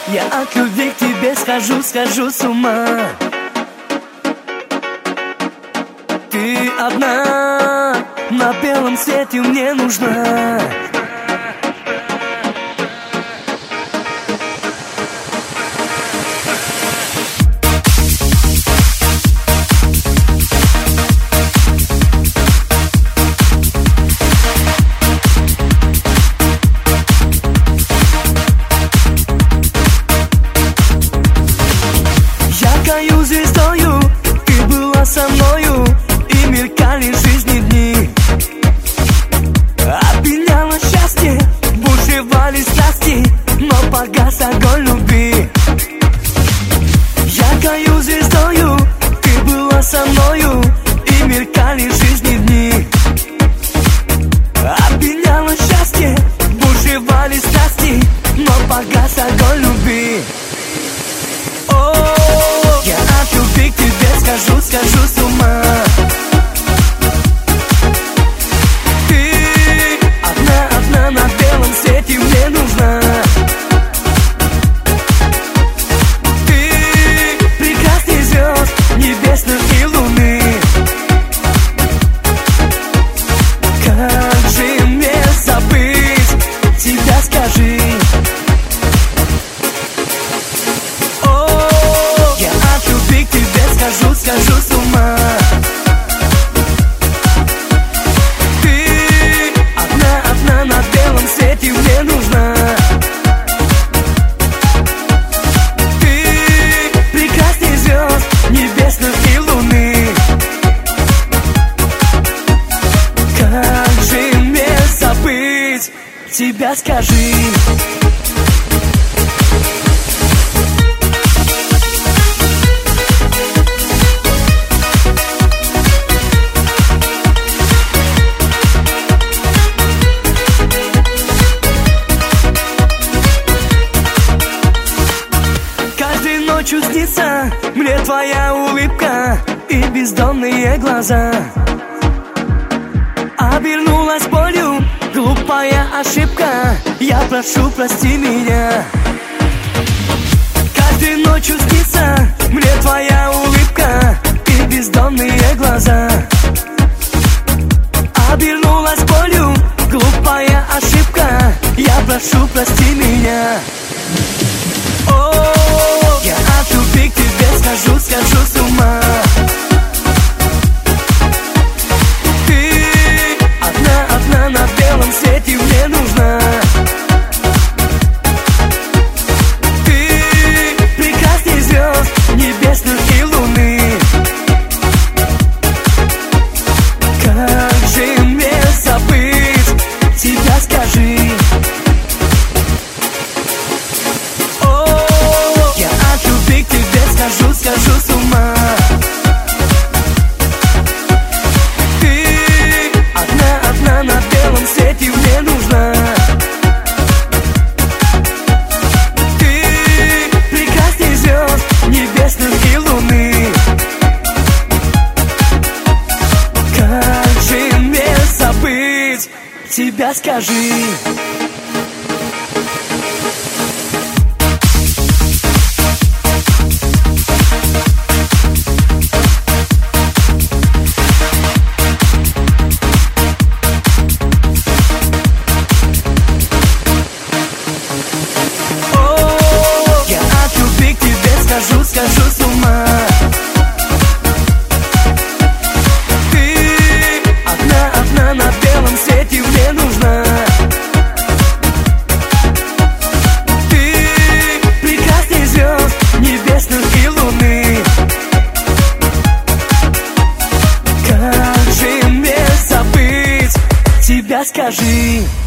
Я от любви к тебе схожу с ума. Ты одна на белом свете мне нужна. Яркою звездою ты была со мною, и мелькали жизни дни. Опьяняло счастье, бушевали страсти, но погас огонь любви. Яркою звездою ты была со мною, и мелькали жизни дни. Опьяняло счастье, бушевали страсти, но погас огонь любви. Я от любви к тебе схожу с ума. Ты одна на белом свете мне нужна. Ты прекрасней звезд небесных и луны. Как же мне забыть тебя, скажи? Схожу с ума. Ты одна на белом свете мне нужна. Ты прекрасней звезд небесных и луны. Как же мне забыть тебя, скажи? Ночью снится мне твоя улыбка и бездонные глаза. Обернулась болью глупая ошибка, я прошу, прости меня. Каждой ночью снится мне твоя улыбка и бездонные глаза. Обернулась болью глупая ошибка, я прошу, прости меня. Я от любви к тебе схожу с ума. Ты одна на белом свете мне нужна. Ты прекрасней звезд небесных и луны. Как же мне забыть тебя, скажи? Схожу с ума. Ты одна на белом свете мне нужна. Ты прекрасней звезд небесных и луны. Как же мне забыть тебя, скажи? Схожу с ума. Ты одна на белом свете мне нужна. Ты прекрасней звезд небесных и луны. Как же мне забыть тебя, скажи?